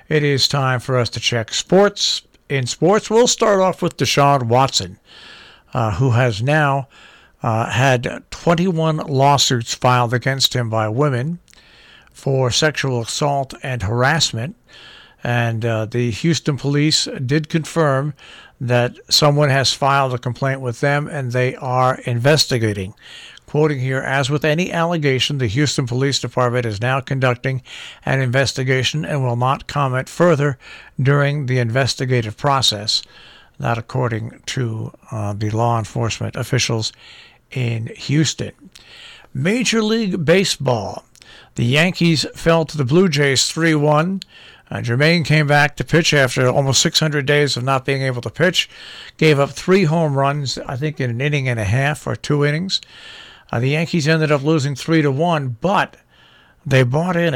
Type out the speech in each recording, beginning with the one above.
It is time for us to check sports. In sports, we'll start off with Deshaun Watson, who has now had 21 lawsuits filed against him by women for sexual assault and harassment. And the Houston police did confirm that someone has filed a complaint with them and they are investigating. Quoting here, as with any allegation, the Houston Police Department is now conducting an investigation and will not comment further during the investigative process. That according to the law enforcement officials in Houston. Major League Baseball. The Yankees fell to the Blue Jays 3-1. Jermaine came back to pitch after almost 600 days of not being able to pitch. Gave up 3 home runs, I think in an inning and a half or 2 innings. The Yankees ended up losing 3-1, but they brought in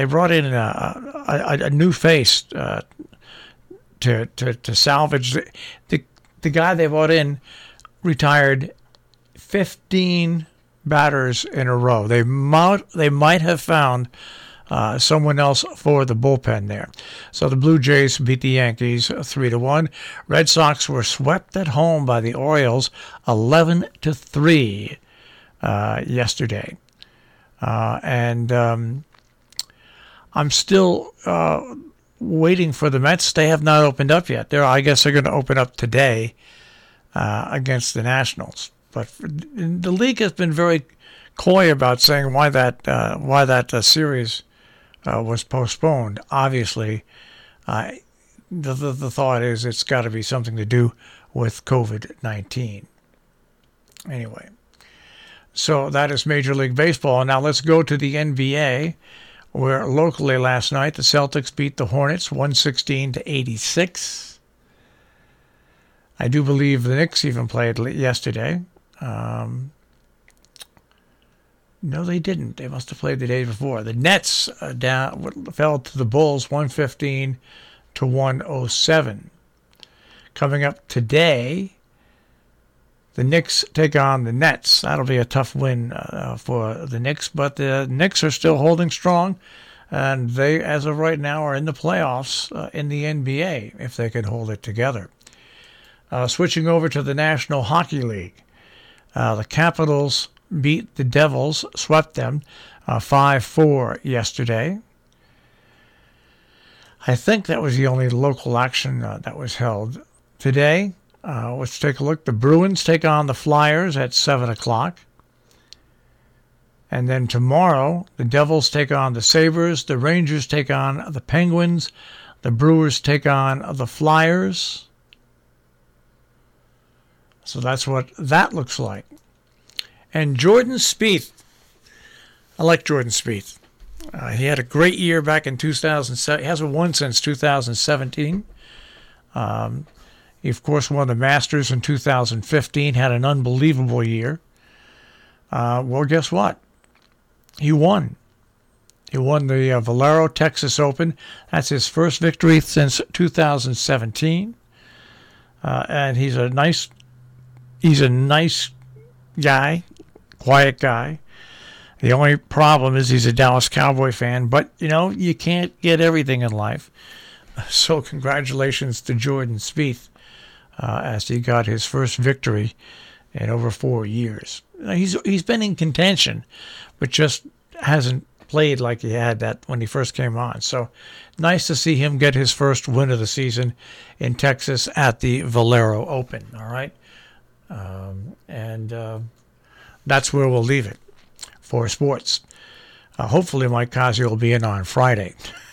a new face to salvage the guy they brought in. Retired 15 batters in a row. They might have found someone else for the bullpen there. So the Blue Jays beat the Yankees 3-1. Red Sox were swept at home by the Orioles 11-3 yesterday. And I'm still waiting for the Mets. They have not opened up yet. I guess they're going to open up today against the Nationals. But the league has been very coy about saying why that series was postponed. Obviously, the thought is it's got to be something to do with COVID-19. Anyway, so that is Major League Baseball. Now let's go to the NBA, where locally last night the Celtics beat the Hornets 116-86. I do believe the Knicks even played yesterday. No, they didn't. They must have played the day before. The Nets fell to the Bulls 115-107. Coming up today, the Knicks take on the Nets. That'll be a tough win for the Knicks, but the Knicks are still holding strong, and they, as of right now, are in the playoffs in the NBA if they can hold it together. Switching over to the National Hockey League, the Capitals beat the Devils, swept them 5-4 yesterday. I think that was the only local action that was held today. Let's take a look. The Bruins take on the Flyers at 7 o'clock. And then tomorrow, the Devils take on the Sabres. The Rangers take on the Penguins. The Brewers take on the Flyers. So that's what that looks like. And Jordan Spieth. I like Jordan Spieth. He had a great year back in 2007. He hasn't won since 2017. He, of course, won the Masters in 2015, had an unbelievable year. Well, guess what? He won. He won the Valero Texas Open. That's his first victory since 2017. And he's a nice guy, quiet guy. The only problem is he's a Dallas Cowboy fan, but, you can't get everything in life. So congratulations to Jordan Spieth as he got his first victory in over 4 years. He's been in contention, but just hasn't played like he had that when he first came on. So nice to see him get his first win of the season in Texas at the Valero Open. All right. And that's where we'll leave it for sports. Hopefully Mike Cosio will be in on Friday.